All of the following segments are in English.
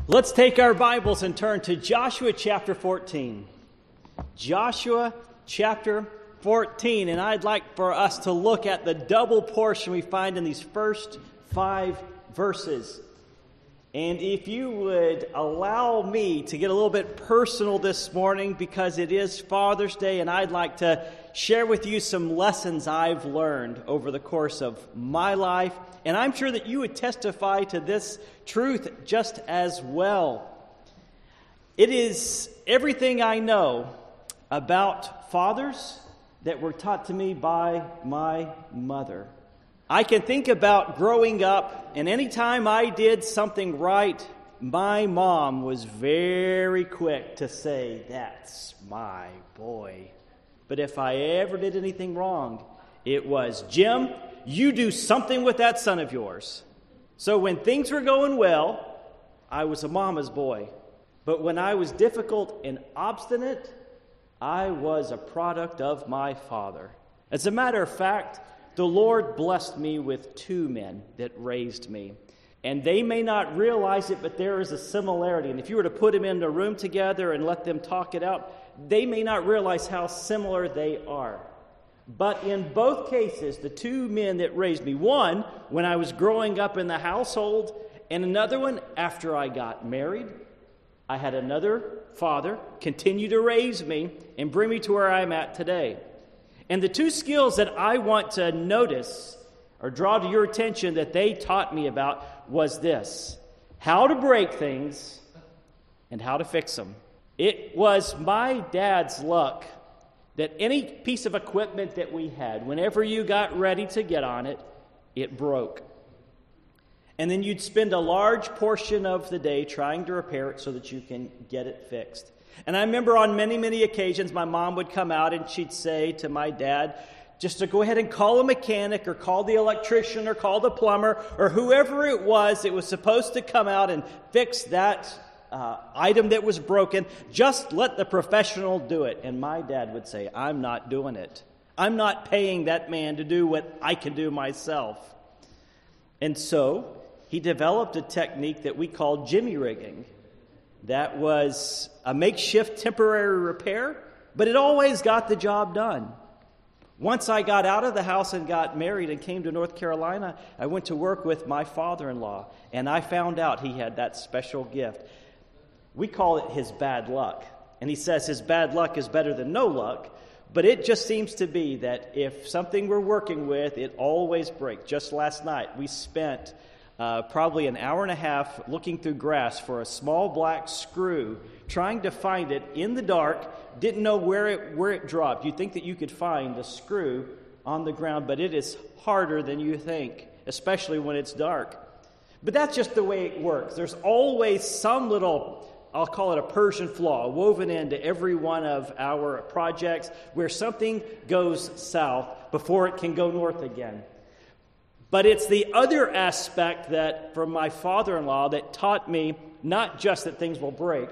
Let's take our Bibles and turn to Joshua chapter 14. Joshua chapter 14. And I'd like for us to look at the double portion we find in these first 5 verses. And if you would allow me to get a little bit personal this morning, because it is Father's Day, and I'd like to share with you some lessons I've learned over the course of my life. And I'm sure that you would testify to this truth just as well. It is everything I know about fathers that were taught to me by my mother. I can think about growing up, and any time I did something right, my mom was very quick to say, "That's my boy." But if I ever did anything wrong, it was, "Jim, you do something with that son of yours." So when things were going well, I was a mama's boy. But when I was difficult and obstinate, I was a product of my father. As a matter of fact, the Lord blessed me with 2 men that raised me. And they may not realize it, but there is a similarity. And if you were to put them in a room together and let them talk it out, they may not realize how similar they are. But in both cases, the 2 men that raised me, one when I was growing up in the household, and another one after I got married, I had another father continue to raise me and bring me to where I'm at today. And the 2 skills that I want to notice or draw to your attention that they taught me about was this: how to break things and how to fix them. It was my dad's luck that any piece of equipment that we had, whenever you got ready to get on it, it broke. And then you'd spend a large portion of the day trying to repair it so that you can get it fixed. And I remember on many, many occasions, my mom would come out and she'd say to my dad, just to go ahead and call a mechanic or call the electrician or call the plumber or whoever it was supposed to come out and fix that item that was broken. Just let the professional do it. And my dad would say, "I'm not doing it. I'm not paying that man to do what I can do myself." And so he developed a technique that we called jimmy rigging. That was a makeshift temporary repair, but it always got the job done. Once I got out of the house and got married and came to North Carolina, I went to work with my father-in-law, and I found out he had that special gift. We call it his bad luck. And he says his bad luck is better than no luck, but it just seems to be that if something we're working with, it always breaks. Just last night, we spent probably an hour and a half looking through grass for a small black screw, trying to find it in the dark. Didn't know where it dropped. You'd think that you could find a screw on the ground, but it is harder than you think, especially when it's dark. But that's just the way it works. There's always some little, I'll call it a Persian flaw, woven into every one of our projects where something goes south before it can go north again. But it's the other aspect that from my father-in-law that taught me not just that things will break,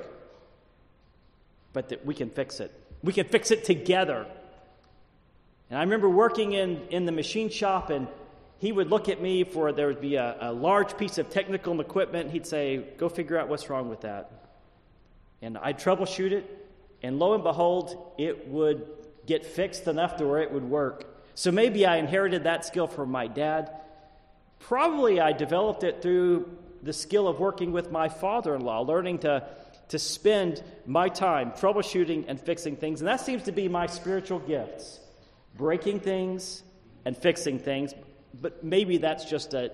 but that we can fix it. We can fix it together. And I remember working in the machine shop, and he would look at me there would be a large piece of technical equipment, and he'd say, "Go figure out what's wrong with that." And I'd troubleshoot it, and lo and behold, it would get fixed enough to where it would work. So maybe I inherited that skill from my dad. Probably I developed it through the skill of working with my father-in-law, learning to spend my time troubleshooting and fixing things. And that seems to be my spiritual gifts, breaking things and fixing things. But maybe that's just a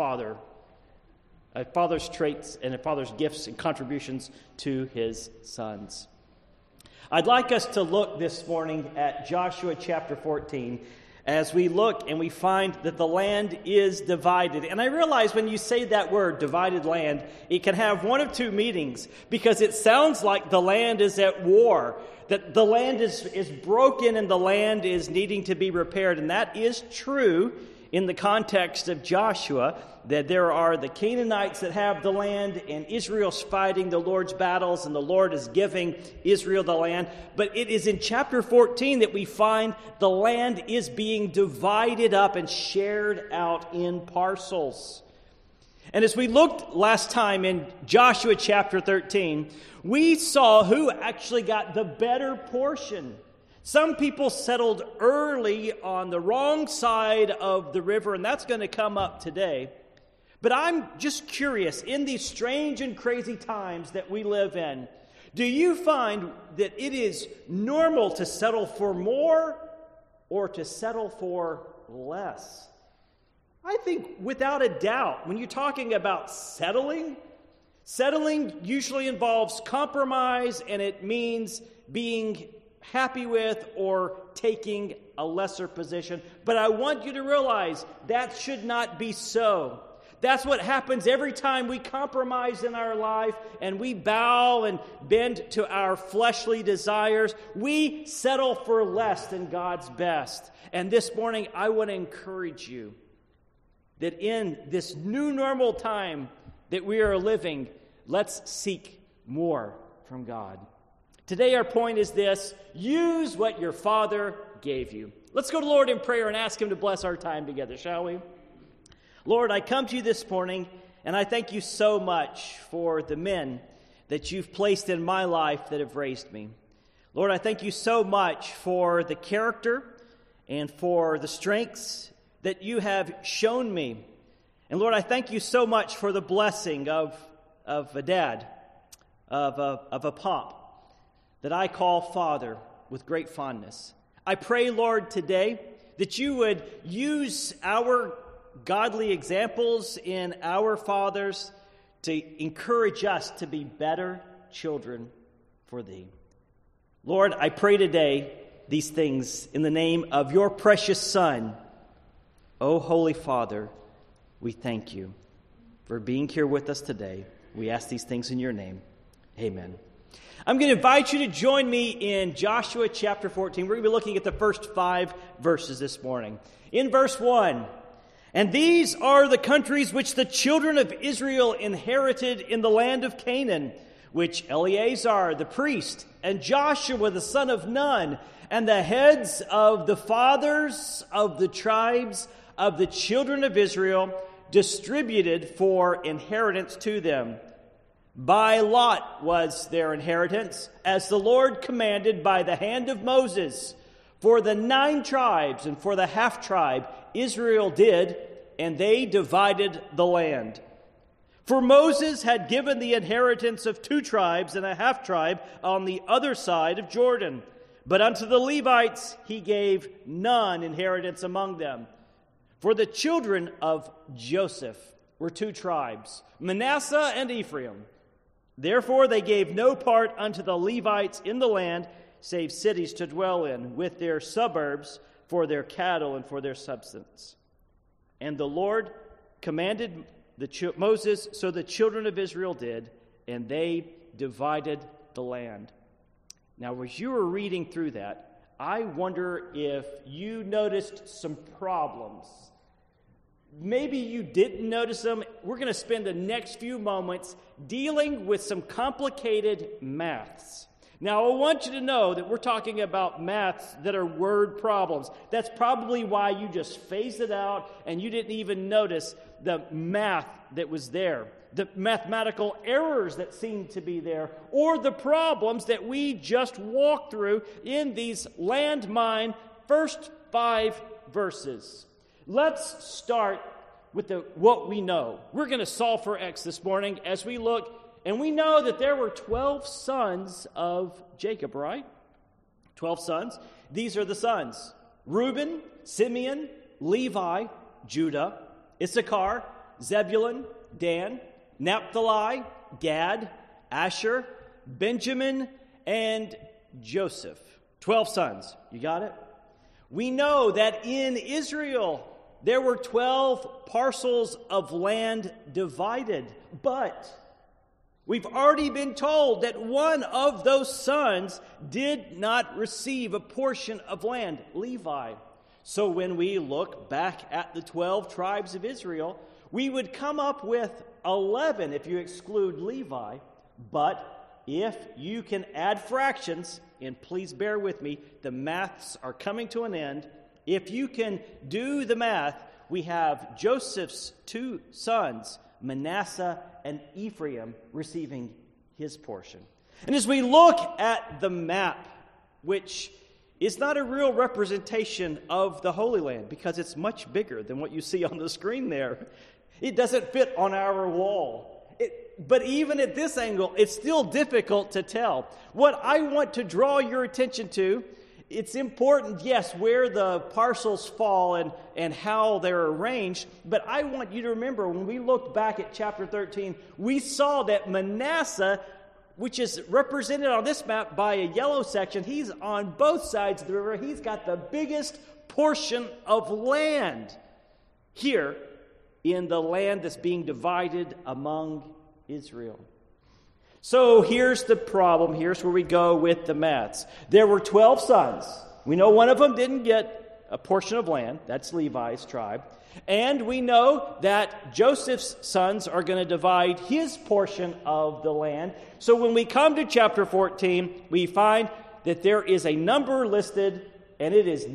father's traits and a father's gifts and contributions to his sons. I'd like us to look this morning at Joshua chapter 14 as we look and we find that the land is divided. And I realize when you say that word, divided land, it can have one of 2 meanings, because it sounds like the land is at war, that the land is broken and the land is needing to be repaired. And that is true in the context of Joshua, that there are the Canaanites that have the land, and Israel's fighting the Lord's battles, and the Lord is giving Israel the land. But it is in chapter 14 that we find the land is being divided up and shared out in parcels. And as we looked last time in Joshua chapter 13, we saw who actually got the better portion. Some people settled early on the wrong side of the river, and that's going to come up today. But I'm just curious, in these strange and crazy times that we live in, do you find that it is normal to settle for more or to settle for less? I think without a doubt, when you're talking about settling usually involves compromise, and it means being happy with or taking a lesser position. But I want you to realize that should not be so. That's what happens every time we compromise in our life and we bow and bend to our fleshly desires. We settle for less than God's best. And this morning, I want to encourage you that in this new normal time that we are living, let's seek more from God. Today our point is this: use what your Father gave you. Let's go to the Lord in prayer and ask Him to bless our time together, shall we? Lord, I come to you this morning, and I thank you so much for the men that you've placed in my life that have raised me. Lord, I thank you so much for the character and for the strengths that you have shown me. And Lord, I thank you so much for the blessing of a dad, of a pop, that I call Father with great fondness. I pray, Lord, today that you would use our godly examples in our fathers to encourage us to be better children for thee. Lord, I pray today these things in the name of your precious Son. O Holy Father, we thank you for being here with us today. We ask these things in your name. Amen. I'm going to invite you to join me in Joshua chapter 14. We're going to be looking at the first 5 verses this morning. In verse 1, "And these are the countries which the children of Israel inherited in the land of Canaan, which Eleazar the priest and Joshua the son of Nun and the heads of the fathers of the tribes of the children of Israel distributed for inheritance to them. By lot was their inheritance, as the Lord commanded by the hand of Moses. For the 9 tribes and for the half-tribe Israel did, and they divided the land. For Moses had given the inheritance of 2 tribes and a half-tribe on the other side of Jordan. But unto the Levites he gave none inheritance among them. For the children of Joseph were 2 tribes, Manasseh and Ephraim. Therefore they gave no part unto the Levites in the land, save cities to dwell in, with their suburbs for their cattle and for their substance. And the Lord commanded Moses, so the children of Israel did, and they divided the land." Now, as you were reading through that, I wonder if you noticed some problems. Maybe you didn't notice them. We're going to spend the next few moments dealing with some complicated maths. Now, I want you to know that we're talking about maths that are word problems. That's probably why you just phased it out and you didn't even notice the math that was there, the mathematical errors that seemed to be there, or the problems that we just walked through in these landmine first 5 verses. Let's start with what we know. We're going to solve for x this morning as we look, and we know that there were 12 sons of Jacob, right? 12 sons. These are the sons: Reuben, Simeon, Levi, Judah, Issachar, Zebulun, Dan, Naphtali, Gad, Asher, Benjamin, and Joseph. 12 sons. You got it? We know that in Israel there were 12 parcels of land divided, but we've already been told that one of those sons did not receive a portion of land, Levi. So when we look back at the 12 tribes of Israel, we would come up with 11 if you exclude Levi. But if you can add fractions, and please bear with me, the maths are coming to an end. If you can do the math, we have Joseph's 2 sons, Manasseh and Ephraim receiving his portion. And as we look at the map, which is not a real representation of the Holy Land because it's much bigger than what you see on the screen there. It doesn't fit on our wall. But even at this angle, it's still difficult to tell. What I want to draw your attention to, it's important, yes, where the parcels fall and how they're arranged, but I want you to remember when we looked back at chapter 13, we saw that Manasseh, which is represented on this map by a yellow section, he's on both sides of the river. He's got the biggest portion of land here in the land that's being divided among Israel. So here's the problem. Here's where we go with the maths. There were 12 sons. We know one of them didn't get a portion of land. That's Levi's tribe. And we know that Joseph's sons are going to divide his portion of the land. So when we come to chapter 14, we find that there is a number listed, and it is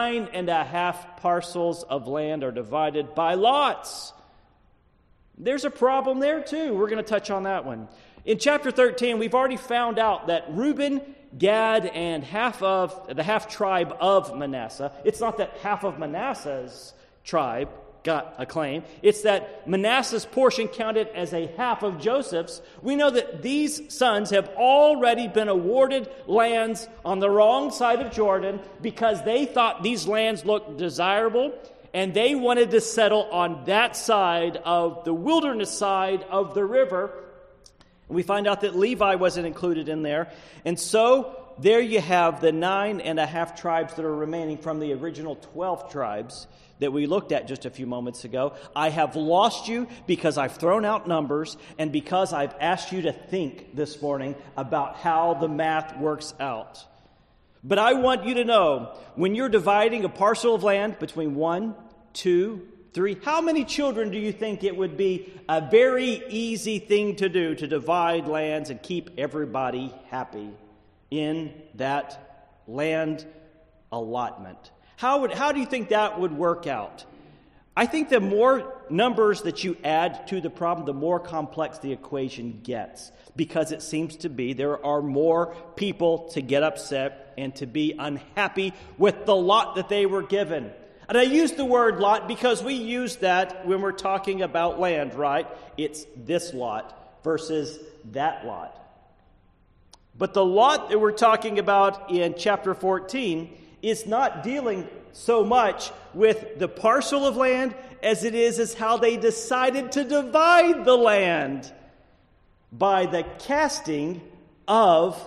9.5 parcels of land are divided by lots. There's a problem there too. We're going to touch on that one. In chapter 13, we've already found out that Reuben, Gad, and the half tribe of Manasseh, it's not that half of Manasseh's tribe got a claim. It's that Manasseh's portion counted as a half of Joseph's. We know that these sons have already been awarded lands on the wrong side of Jordan because they thought these lands looked desirable, and they wanted to settle on that side of the wilderness side of the river. We find out that Levi wasn't included in there. And so there you have the 9.5 tribes that are remaining from the original 12 tribes that we looked at just a few moments ago. I have lost you because I've thrown out numbers and because I've asked you to think this morning about how the math works out. But I want you to know, when you're dividing a parcel of land between 1, 2, 3, how many children do you think it would be a very easy thing to do to divide lands and keep everybody happy in that land allotment? How do you think that would work out? I think the more numbers that you add to the problem, the more complex the equation gets, because it seems to be there are more people to get upset and to be unhappy with the lot that they were given. And I use the word lot because we use that when we're talking about land, right? It's this lot versus that lot. But the lot that we're talking about in chapter 14 is not dealing so much with the parcel of land as it is how they decided to divide the land by the casting of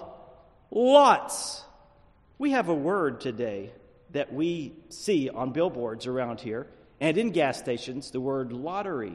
lots. We have a word today that we see on billboards around here and in gas stations, the word lottery.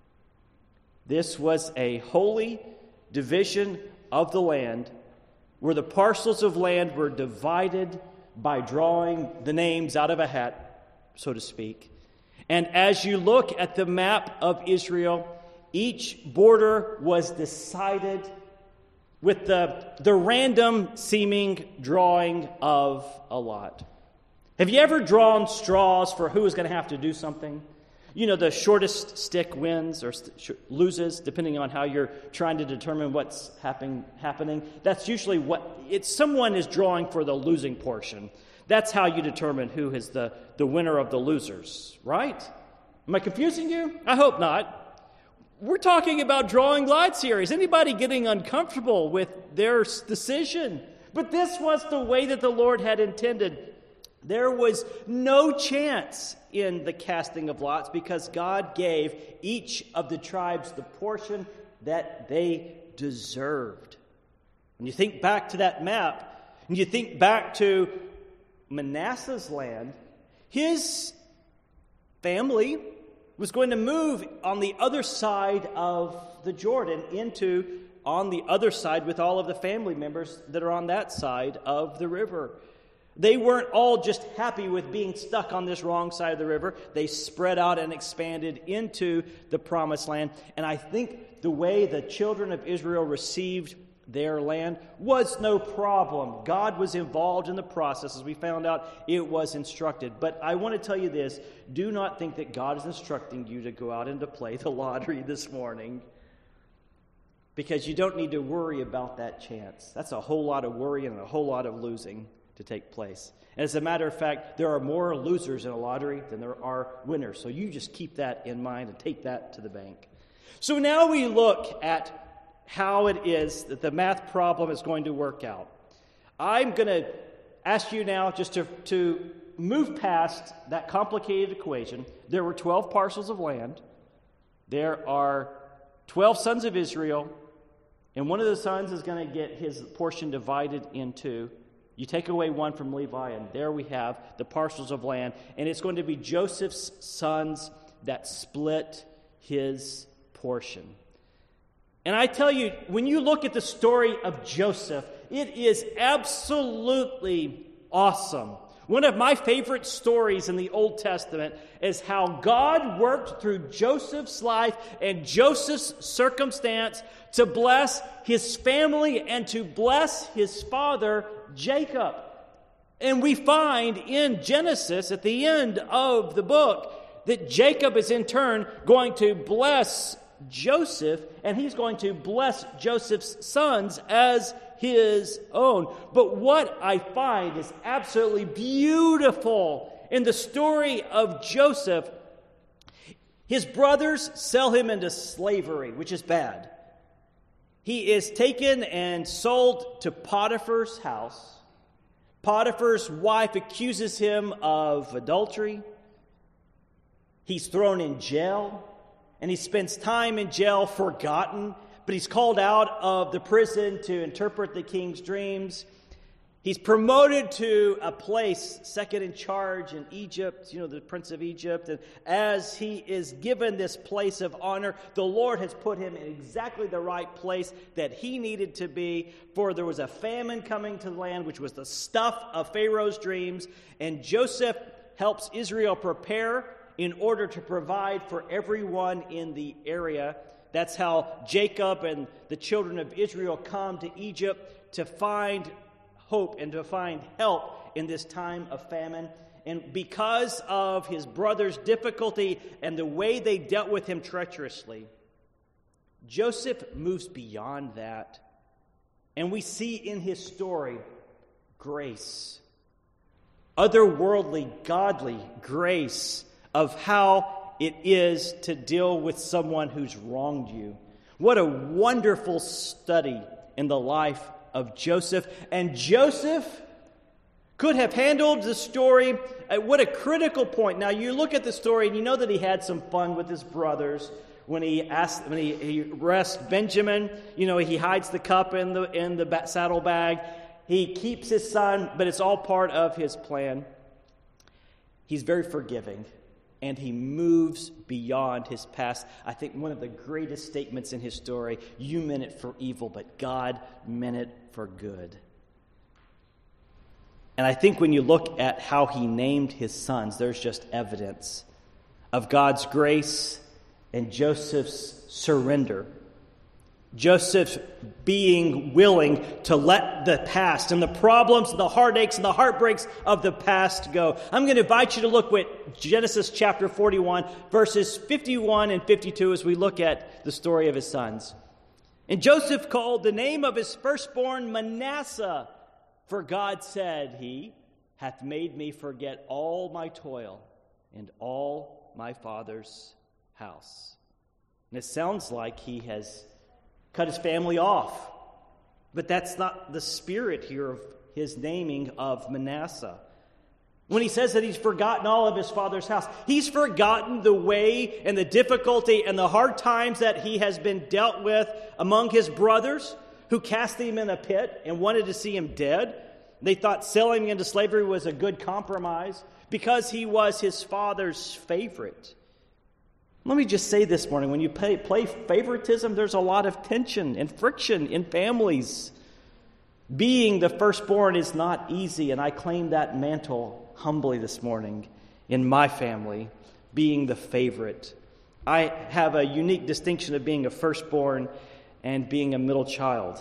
This was a holy division of the land where the parcels of land were divided by drawing the names out of a hat, so to speak. And as you look at the map of Israel, each border was decided with the random seeming drawing of a lot. Have you ever drawn straws for who is going to have to do something? You know, the shortest stick wins or loses, depending on how you're trying to determine what's happening. That's usually someone is drawing for the losing portion. That's how you determine who is the winner of the losers, right? Am I confusing you? I hope not. We're talking about drawing lots here. Is anybody getting uncomfortable with their decision? But this was the way that the Lord had intended. There was no chance in the casting of lots because God gave each of the tribes the portion that they deserved. When you think back to that map, and you think back to Manasseh's land, his family was going to move on the other side of the Jordan on the other side with all of the family members that are on that side of the river. They weren't all just happy with being stuck on this wrong side of the river. They spread out and expanded into the promised land. And I think the way the children of Israel received their land was no problem. God was involved in the process. As we found out, it was instructed. But I want to tell you this. Do not think that God is instructing you to go out and to play the lottery this morning, because you don't need to worry about that chance. That's a whole lot of worry and a whole lot of losing to take place. And as a matter of fact, there are more losers in a lottery than there are winners. So you just keep that in mind and take that to the bank. So now we look at how it is that the math problem is going to work out. I'm going to ask you now just to move past that complicated equation. There were 12 parcels of land. There are 12 sons of Israel, and one of the sons is going to get his portion divided in two. You take away one from Levi, and there we have the parcels of land. And it's going to be Joseph's sons that split his portion. And I tell you, when you look at the story of Joseph, it is absolutely awesome. One of my favorite stories in the Old Testament is how God worked through Joseph's life and Joseph's circumstance to bless his family and to bless his father, Jacob. And we find in Genesis, at the end of the book, that Jacob is in turn going to bless Joseph, and he's going to bless Joseph's sons as his own. But what I find is absolutely beautiful in the story of Joseph, his brothers sell him into slavery, which is bad. He is taken and sold to Potiphar's house. Potiphar's wife accuses him of adultery. He's thrown in jail. And he spends time in jail forgotten, but he's called out of the prison to interpret the king's dreams. He's promoted to a place, second in charge in Egypt, the prince of Egypt. And as he is given this place of honor, the Lord has put him in exactly the right place that he needed to be. For there was a famine coming to the land, which was the stuff of Pharaoh's dreams. And Joseph helps Israel prepare in order to provide for everyone in the area. That's how Jacob and the children of Israel come to Egypt to find hope and to find help in this time of famine. And because of his brother's difficulty and the way they dealt with him treacherously, Joseph moves beyond that. And we see in his story grace, otherworldly, godly grace, of how it is to deal with someone who's wronged you. What a wonderful study in the life of Joseph. And Joseph could have handled the story at what a critical point. Now you look at the story and you know that he had some fun with his brothers. When he arrests Benjamin, he hides the cup in the saddlebag. He keeps his son, but it's all part of his plan. He's very forgiving. And he moves beyond his past. I think one of the greatest statements in his story, you meant it for evil, but God meant it for good. And I think when you look at how he named his sons, there's just evidence of God's grace and Joseph's surrender. Joseph being willing to let the past and the problems and the heartaches and the heartbreaks of the past go. I'm going to invite you to look at Genesis chapter 41, verses 51 and 52 as we look at the story of his sons. And Joseph called the name of his firstborn Manasseh, for God said, He hath made me forget all my toil and all my father's house. And it sounds like he has cut his family off. But that's not the spirit here of his naming of Manasseh. When he says that he's forgotten all of his father's house, he's forgotten the way and the difficulty and the hard times that he has been dealt with among his brothers who cast him in a pit and wanted to see him dead. They thought selling him into slavery was a good compromise because he was his father's favorite. Let me just say this morning, when you play favoritism, there's a lot of tension and friction in families. Being the firstborn is not easy, and I claim that mantle humbly this morning in my family, being the favorite. I have a unique distinction of being a firstborn and being a middle child.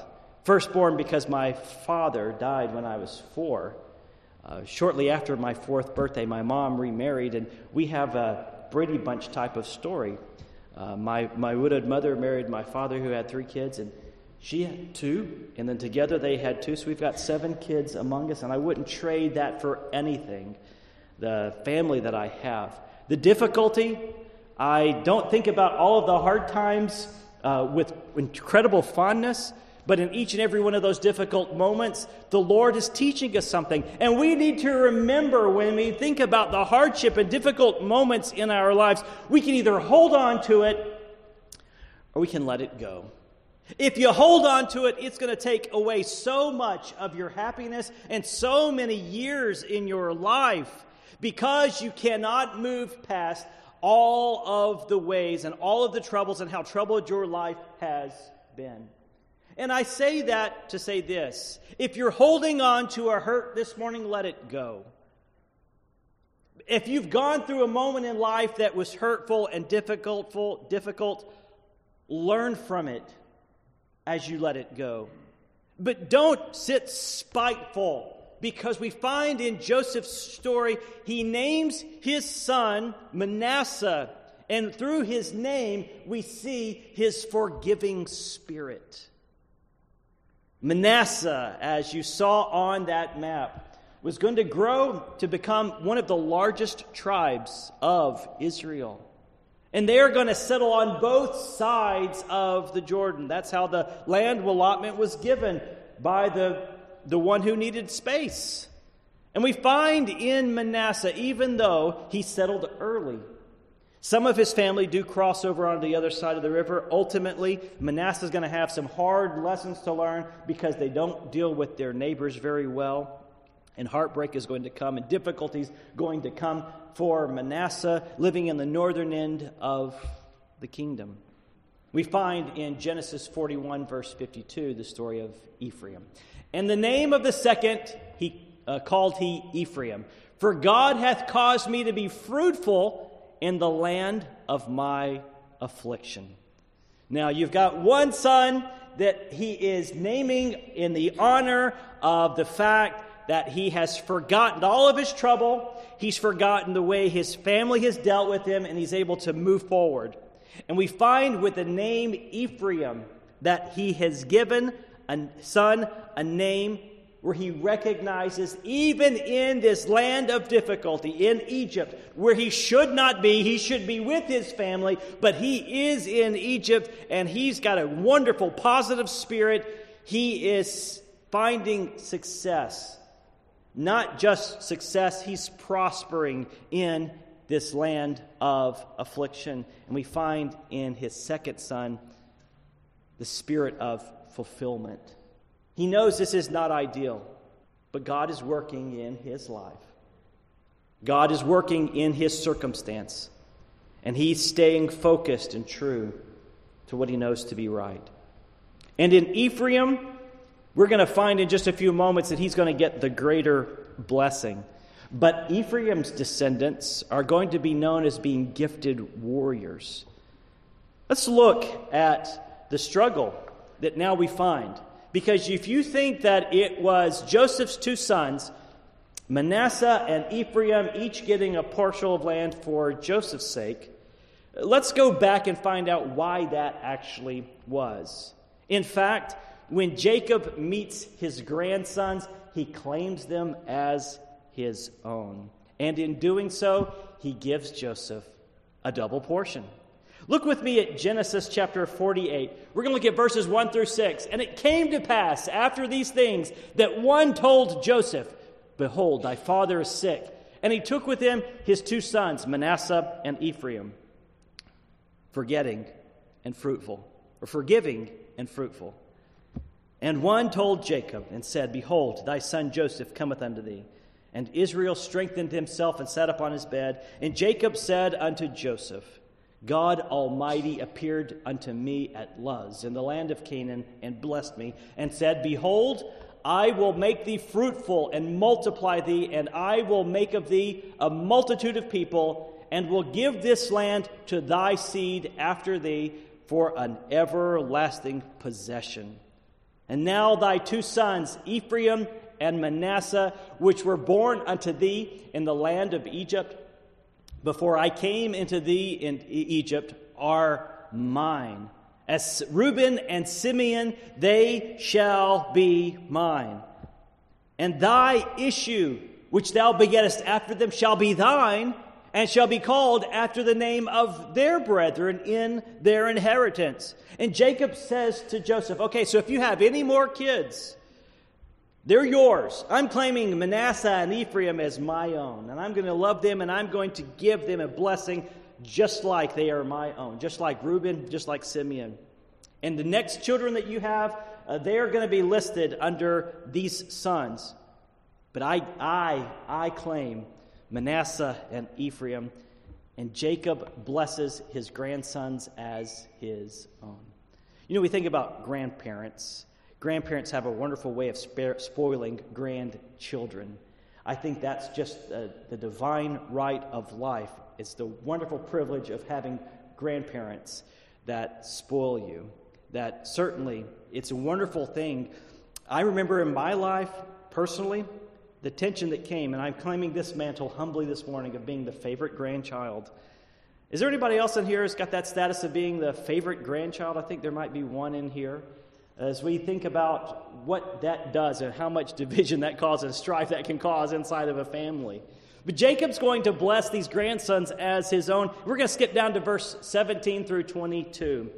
Firstborn because my father died when I was 4. Shortly after my 4th birthday, my mom remarried, and we have a Brady Bunch type of story. My widowed mother married my father, who had 3 kids, and she had 2, and then together they had 2, so we've got 7 kids among us, and I wouldn't trade that for anything, the family that I have. The difficulty, I don't think about all of the hard times with incredible fondness, but in each and every one of those difficult moments, the Lord is teaching us something. And we need to remember when we think about the hardship and difficult moments in our lives, we can either hold on to it or we can let it go. If you hold on to it, it's going to take away so much of your happiness and so many years in your life because you cannot move past all of the ways and all of the troubles and how troubled your life has been. And I say that to say this. If you're holding on to a hurt this morning, let it go. If you've gone through a moment in life that was hurtful and difficult, learn from it as you let it go. But don't sit spiteful, because we find in Joseph's story, he names his son Manasseh, and through his name we see his forgiving spirit. Manasseh, as you saw on that map, was going to grow to become one of the largest tribes of Israel. And they are going to settle on both sides of the Jordan. That's how the land allotment was given by the one who needed space. And we find in Manasseh, even though he settled early, some of his family do cross over on the other side of the river. Ultimately, Manasseh is going to have some hard lessons to learn because they don't deal with their neighbors very well. And heartbreak is going to come, and difficulties going to come for Manasseh living in the northern end of the kingdom. We find in Genesis 41, verse 52, the story of Ephraim. And the name of the second called he Ephraim, for God hath caused me to be fruitful in the land of my affliction. Now, you've got one son that he is naming in the honor of the fact that he has forgotten all of his trouble. He's forgotten the way his family has dealt with him, and he's able to move forward. And we find with the name Ephraim that he has given a son a name where he recognizes, even in this land of difficulty, in Egypt, where he should not be, he should be with his family, but he is in Egypt, and he's got a wonderful, positive spirit. He is finding success. Not just success, he's prospering in this land of affliction. And we find in his second son the spirit of fulfillment. He knows this is not ideal, but God is working in his life. God is working in his circumstance, and he's staying focused and true to what he knows to be right. And in Ephraim, we're going to find in just a few moments that he's going to get the greater blessing. But Ephraim's descendants are going to be known as being gifted warriors. Let's look at the struggle that now we find. Because if you think that it was Joseph's 2 sons, Manasseh and Ephraim, each getting a parcel of land for Joseph's sake, let's go back and find out why that actually was. In fact, when Jacob meets his grandsons, he claims them as his own. And in doing so, he gives Joseph a double portion. Look with me at Genesis chapter 48. We're going to look at verses 1 through 6. And it came to pass after these things that one told Joseph, Behold, thy father is sick. And he took with him his 2 sons, Manasseh and Ephraim, forgiving and fruitful. And one told Jacob and said, Behold, thy son Joseph cometh unto thee. And Israel strengthened himself and sat upon his bed. And Jacob said unto Joseph, God Almighty appeared unto me at Luz in the land of Canaan and blessed me and said, Behold, I will make thee fruitful and multiply thee, and I will make of thee a multitude of people, and will give this land to thy seed after thee for an everlasting possession. And now thy two sons, Ephraim and Manasseh, which were born unto thee in the land of Egypt, before I came into thee in Egypt, are mine. As Reuben and Simeon, they shall be mine. And thy issue, which thou begettest after them, shall be thine, and shall be called after the name of their brethren in their inheritance. And Jacob says to Joseph, okay, so if you have any more kids, they're yours. I'm claiming Manasseh and Ephraim as my own, and I'm going to love them, and I'm going to give them a blessing just like they are my own, just like Reuben, just like Simeon. And the next children that you have, they are going to be listed under these sons. But I claim Manasseh and Ephraim, and Jacob blesses his grandsons as his own. You know, we think about grandparents. Grandparents have a wonderful way of spoiling grandchildren. I think that's just the divine right of life. It's the wonderful privilege of having grandparents that spoil you. That certainly, it's a wonderful thing. I remember in my life, personally, the tension that came, and I'm claiming this mantle humbly this morning of being the favorite grandchild. Is there anybody else in here who's got that status of being the favorite grandchild? I think there might be one in here. As we think about what that does and how much division that causes, strife that can cause inside of a family. But Jacob's going to bless these grandsons as his own. We're going to skip down to verse 17 through 22.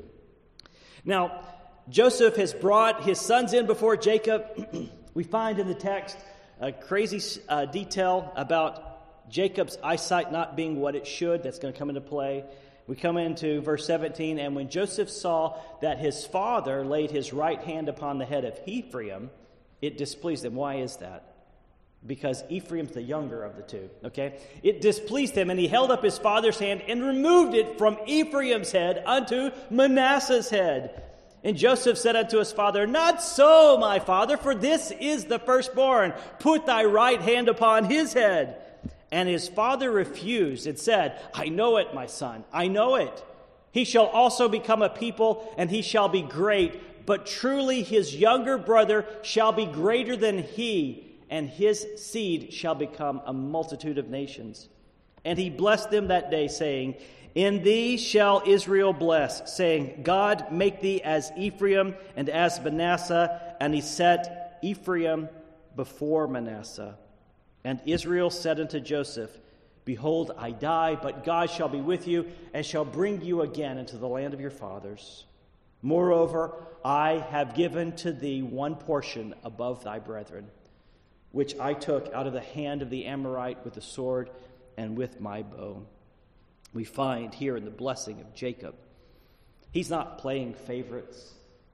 Now, Joseph has brought his sons in before Jacob. We find in the text a crazy detail about Jacob's eyesight not being what it should. That's going to come into play. We come into verse 17, and when Joseph saw that his father laid his right hand upon the head of Ephraim, it displeased him. Why is that? Because Ephraim's the younger of the two, okay? It displeased him, and he held up his father's hand and removed it from Ephraim's head unto Manasseh's head. And Joseph said unto his father, Not so, my father, for this is the firstborn. Put thy right hand upon his head. And his father refused and said, I know it, my son, I know it. He shall also become a people, and he shall be great. But truly his younger brother shall be greater than he, and his seed shall become a multitude of nations. And he blessed them that day, saying, In thee shall Israel bless, saying, God make thee as Ephraim and as Manasseh. And he set Ephraim before Manasseh. And Israel said unto Joseph, Behold, I die, but God shall be with you, and shall bring you again into the land of your fathers. Moreover, I have given to thee one portion above thy brethren, which I took out of the hand of the Amorite with the sword and with my bow. We find here in the blessing of Jacob, he's not playing favorites.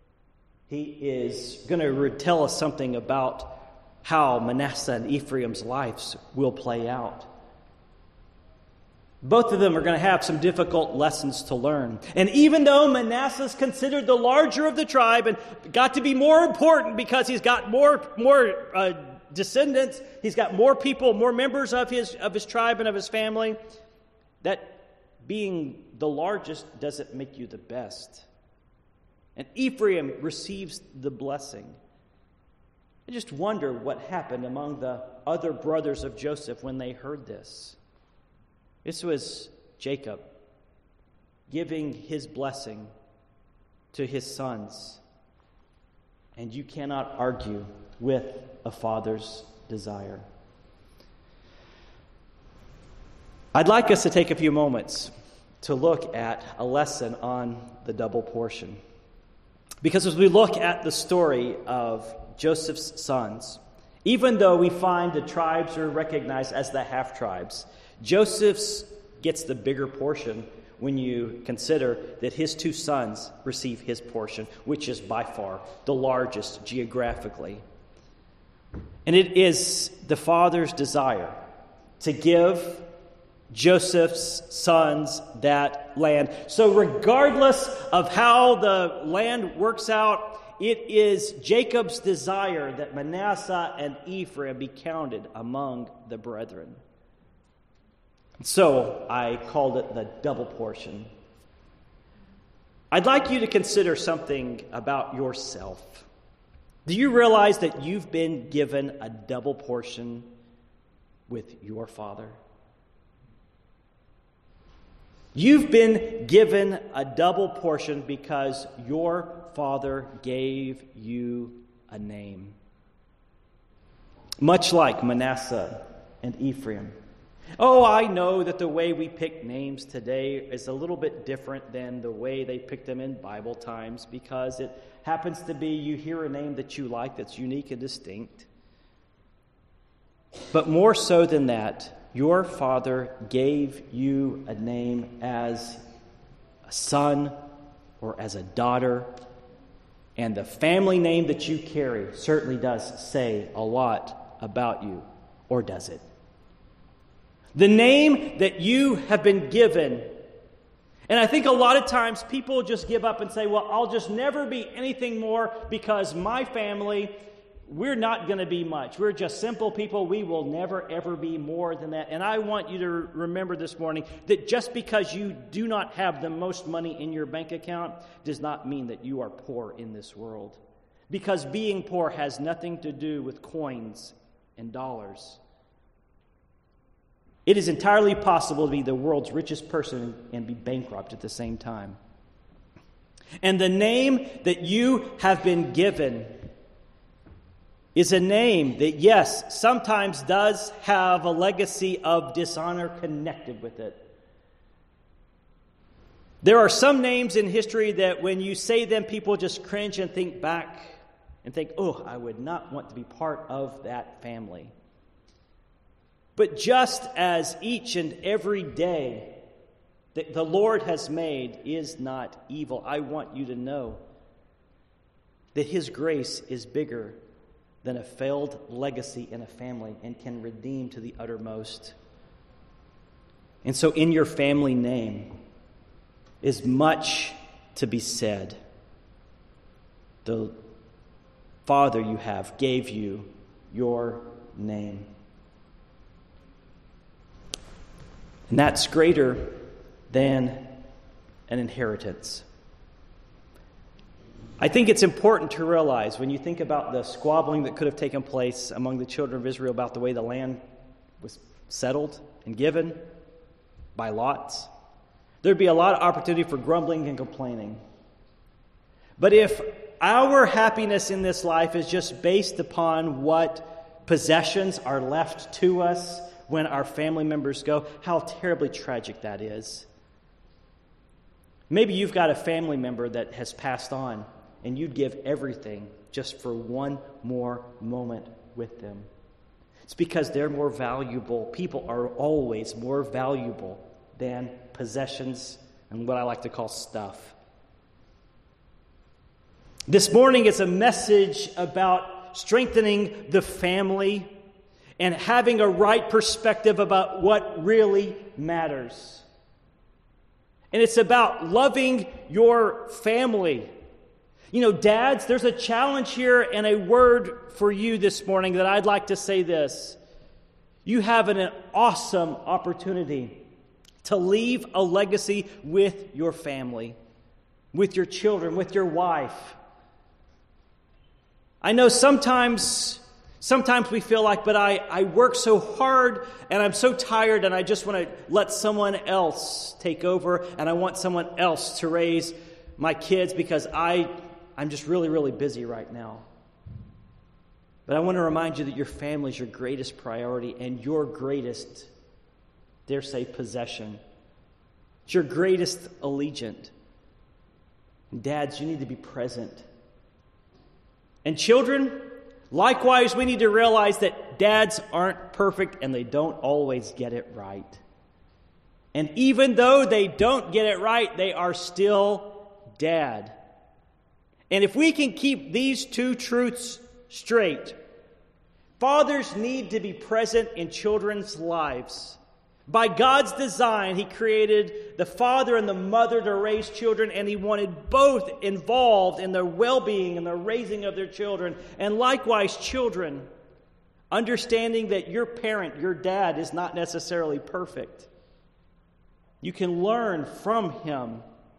He is going to tell us something about how Manasseh and Ephraim's lives will play out. Both of them are going to have some difficult lessons to learn. And even though Manasseh is considered the larger of the tribe and got to be more important because he's got more descendants, he's got more people, more members of his tribe and of his family, that being the largest doesn't make you the best. And Ephraim receives the blessing. I just wonder what happened among the other brothers of Joseph when they heard this. This was Jacob giving his blessing to his sons. And you cannot argue with a father's desire. I'd like us to take a few moments to look at a lesson on the double portion. Because as we look at the story of Joseph's sons, even though we find the tribes are recognized as the half-tribes, Joseph's gets the bigger portion when you consider that his two sons receive his portion, which is by far the largest geographically. And it is the father's desire to give Joseph's sons that land. So regardless of how the land works out, it is Jacob's desire that Manasseh and Ephraim be counted among the brethren. So I called it the double portion. I'd like you to consider something about yourself. Do you realize that you've been given a double portion with your Father? You've been given a double portion because your Father gave you a name. Much like Manasseh and Ephraim. Oh, I know that the way we pick names today is a little bit different than the way they picked them in Bible times, because it happens to be you hear a name that you like that's unique and distinct. But more so than that, your Father gave you a name as a son or as a daughter. And the family name that you carry certainly does say a lot about you. Or does it? The name that you have been given. And I think a lot of times people just give up and say, well, I'll just never be anything more because my family, we're not going to be much. We're just simple people. We will never, ever be more than that. And I want you to remember this morning that just because you do not have the most money in your bank account does not mean that you are poor in this world. Because being poor has nothing to do with coins and dollars. It is entirely possible to be the world's richest person and be bankrupt at the same time. And the name that you have been given is a name that, yes, sometimes does have a legacy of dishonor connected with it. There are some names in history that when you say them, people just cringe and think back and think, oh, I would not want to be part of that family. But just as each and every day that the Lord has made is not evil, I want you to know that His grace is bigger than a failed legacy in a family and can redeem to the uttermost. And so in your family name is much to be said. The Father you have gave you your name. And that's greater than an inheritance. I think it's important to realize when you think about the squabbling that could have taken place among the children of Israel about the way the land was settled and given by lots, there'd be a lot of opportunity for grumbling and complaining. But if our happiness in this life is just based upon what possessions are left to us when our family members go, how terribly tragic that is. Maybe you've got a family member that has passed on, and you'd give everything just for one more moment with them. It's because they're more valuable. People are always more valuable than possessions and what I like to call stuff. This morning is a message about strengthening the family and having a right perspective about what really matters. And it's about loving your family. You know, dads, there's a challenge here and a word for you this morning that I'd like to say this. You have an awesome opportunity to leave a legacy with your family, with your children, with your wife. I know sometimes we feel like, but I work so hard and I'm so tired and I just want to let someone else take over and I want someone else to raise my kids because I'm just really, really busy right now. But I want to remind you that your family is your greatest priority and your greatest, dare say, possession. It's your greatest allegiance. And dads, you need to be present. And children, likewise, we need to realize that dads aren't perfect and they don't always get it right. And even though they don't get it right, they are still dad. And if we can keep these two truths straight, fathers need to be present in children's lives. By God's design, He created the father and the mother to raise children, and He wanted both involved in their well-being and the raising of their children. And likewise, children, understanding that your parent, your dad, is not necessarily perfect. You can learn from him.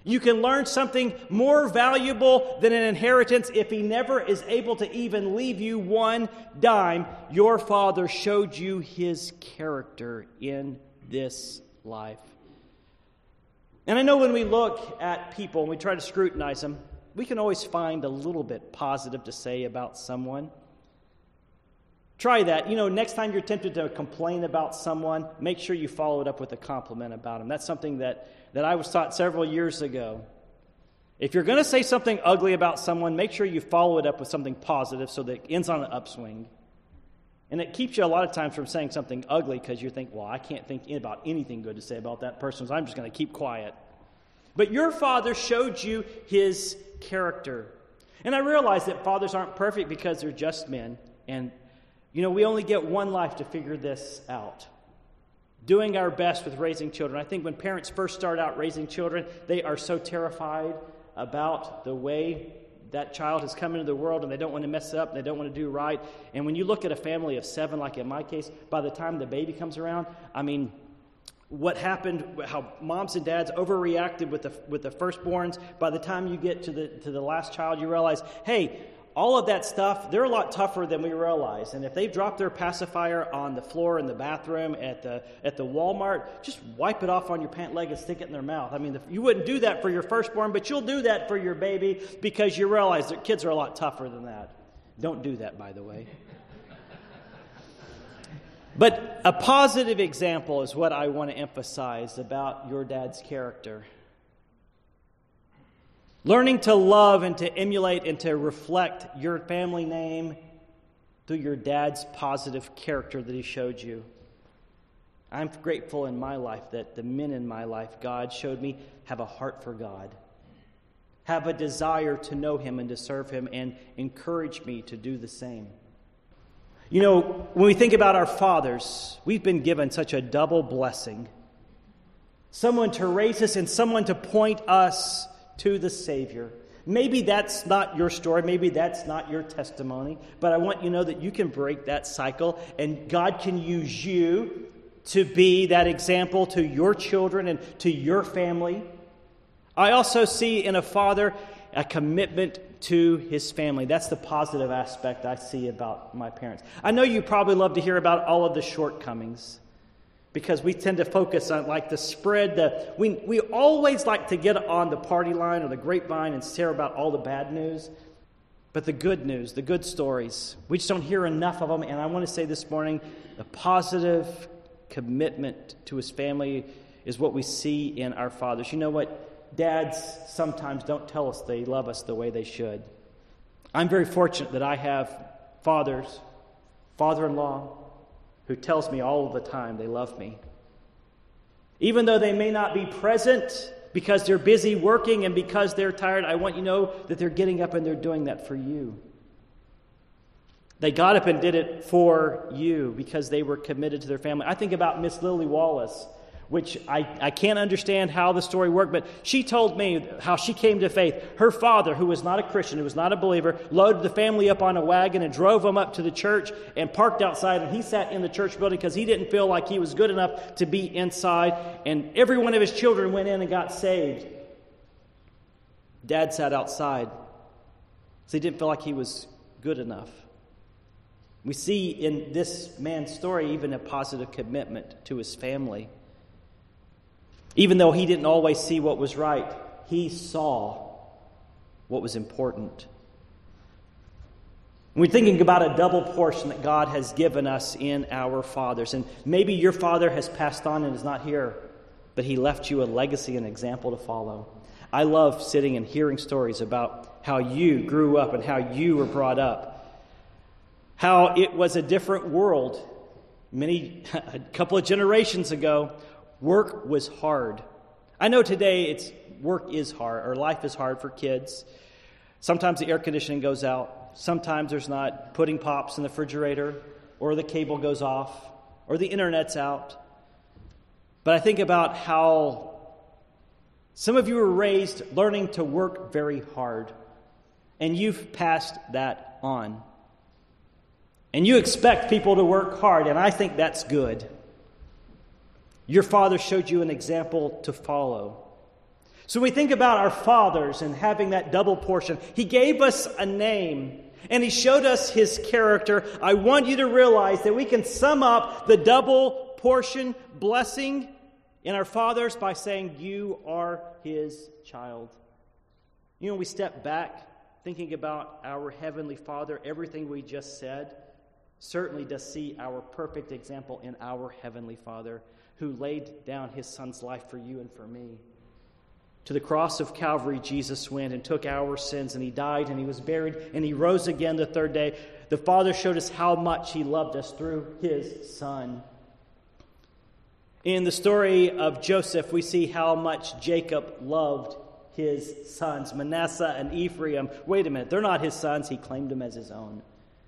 You can learn something more valuable than an inheritance if he never is able to even leave you one dime. Your Father showed you his character in this life. And I know when we look at people and we try to scrutinize them, we can always find a little bit positive to say about someone. Try that. Next time you're tempted to complain about someone, make sure you follow it up with a compliment about them. That's something that I was taught several years ago. If you're going to say something ugly about someone, make sure you follow it up with something positive so that it ends on an upswing. And it keeps you a lot of times from saying something ugly because you think, well, I can't think about anything good to say about that person, so I'm just going to keep quiet. But your Father showed you his character. And I realize that fathers aren't perfect because they're just men. And, we only get one life to figure this out. Doing our best with raising children. I think when parents first start out raising children, they are so terrified about the way that child has come into the world, and they don't want to mess up, and they don't want to do right. And when you look at a family of 7, like in my case, by the time the baby comes around, what happened, how moms and dads overreacted with the firstborns, by the time you get to the last child, you realize, hey, all of that stuff, they're a lot tougher than we realize. And if they've dropped their pacifier on the floor in the bathroom at the Walmart, just wipe it off on your pant leg and stick it in their mouth. You wouldn't do that for your firstborn, but you'll do that for your baby because you realize that kids are a lot tougher than that. Don't do that, by the way. But a positive example is what I want to emphasize about your dad's character. Learning to love and to emulate and to reflect your family name through your dad's positive character that he showed you. I'm grateful in my life that the men in my life, God showed me, have a heart for God, have a desire to know him and to serve him, and encourage me to do the same. When we think about our fathers, we've been given such a double blessing. Someone to raise us and someone to point us to the Savior. Maybe that's not your story. Maybe that's not your testimony. But I want you to know that you can break that cycle, and God can use you to be that example to your children and to your family. I also see in a father a commitment to his family. That's the positive aspect I see about my parents. I know you probably love to hear about all of the shortcomings, because we tend to focus on the spread. We always like to get on the party line or the grapevine and share about all the bad news. But the good news, the good stories, we just don't hear enough of them. And I want to say this morning, the positive commitment to his family is what we see in our fathers. You know what? Dads sometimes don't tell us they love us the way they should. I'm very fortunate that I have father-in-law, who tells me all of the time they love me. Even though they may not be present because they're busy working and because they're tired, I want you to know that they're getting up and they're doing that for you. They got up and did it for you because they were committed to their family. I think about Miss Lily Wallace, which I can't understand how the story worked, but she told me how she came to faith. Her father, who was not a Christian, who was not a believer, loaded the family up on a wagon and drove them up to the church and parked outside, and he sat in the church building because he didn't feel like he was good enough to be inside, and every one of his children went in and got saved. Dad sat outside because he didn't feel like he was good enough. We see in this man's story even a positive commitment to his family. Even though he didn't always see what was right, he saw what was important. We're thinking about a double portion that God has given us in our fathers. And maybe your father has passed on and is not here, but he left you a legacy and example to follow. I love sitting and hearing stories about how you grew up and how you were brought up. How it was a different world a couple of generations ago. Work was hard. I know today work is hard, or life is hard for kids. Sometimes the air conditioning goes out. Sometimes there's not. Pudding pops in the refrigerator, or the cable goes off, or the internet's out. But I think about how some of you were raised learning to work very hard, and you've passed that on. And you expect people to work hard, and I think that's good. Your father showed you an example to follow. So we think about our fathers and having that double portion. He gave us a name and he showed us his character. I want you to realize that we can sum up the double portion blessing in our fathers by saying, you are his child. You know, we step back thinking about our Heavenly Father, everything we just said certainly does see our perfect example in our Heavenly Father who laid down his Son's life for you and for me. To the cross of Calvary, Jesus went and took our sins, and he died, and he was buried, and he rose again the third day. The Father showed us how much he loved us through his Son. In the story of Joseph, we see how much Jacob loved his sons, Manasseh and Ephraim. Wait a minute, they're not his sons. He claimed them as his own.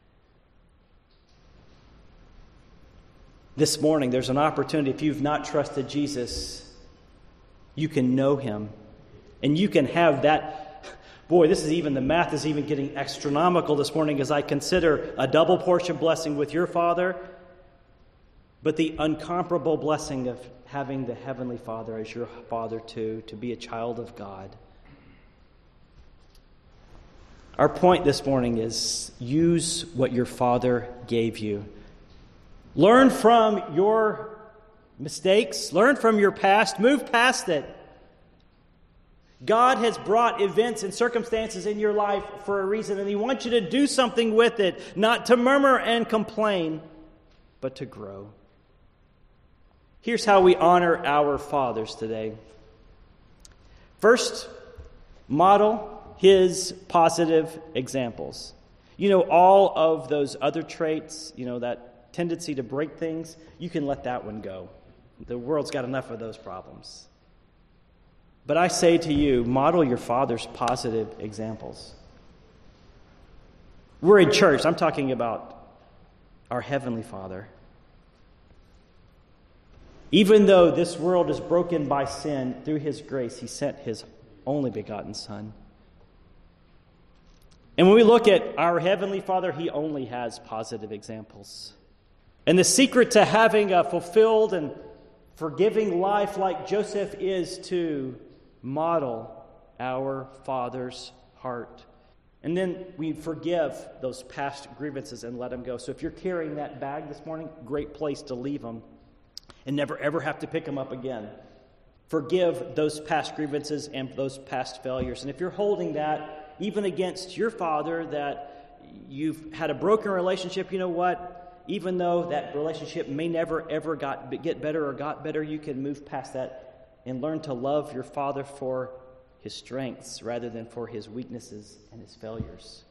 This morning, there's an opportunity. If you've not trusted Jesus, you can know him. And you can have that. Boy, the math is even getting astronomical this morning as I consider a double portion blessing with your Father, but the incomparable blessing of having the Heavenly Father as your Father too, to be a child of God. Our point this morning is use what your Father gave you. Learn from your mistakes. Learn from your past. Move past it. God has brought events and circumstances in your life for a reason, and he wants you to do something with it, not to murmur and complain, but to grow. Here's how we honor our fathers today. First, model his positive examples. You know, all of those other traits, that tendency to break things, you can let that one go. The world's got enough of those problems. But I say to you, model your father's positive examples. We're in church. I'm talking about our Heavenly Father. Even though this world is broken by sin, through his grace, he sent his only begotten Son. And when we look at our Heavenly Father, he only has positive examples. And the secret to having a fulfilled and forgiving life like Joseph is to model our Father's heart. And then we forgive those past grievances and let them go. So if you're carrying that bag this morning, great place to leave them and never ever have to pick them up again. Forgive those past grievances and those past failures. And if you're holding that, even against your father, that you've had a broken relationship, you know what? Even though that relationship may never ever get better or got better, you can move past that and learn to love your father for his strengths rather than for his weaknesses and his failures.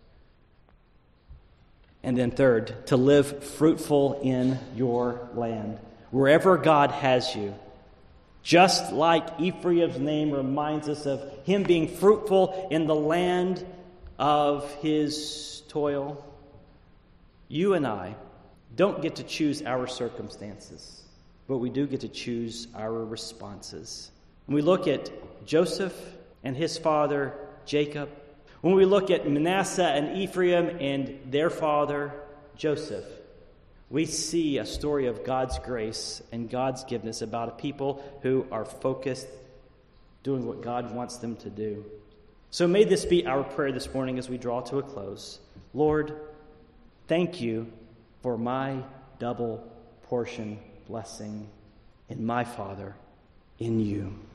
And then third, to live fruitful in your land, wherever God has you. Just like Ephraim's name reminds us of him being fruitful in the land of his toil, you and I don't get to choose our circumstances, but we do get to choose our responses. When we look at Joseph and his father, Jacob, when we look at Manasseh and Ephraim and their father, Joseph, we see a story of God's grace and God's goodness about a people who are focused, doing what God wants them to do. So may this be our prayer this morning as we draw to a close. Lord, thank you for my double portion blessing in my Father, in you.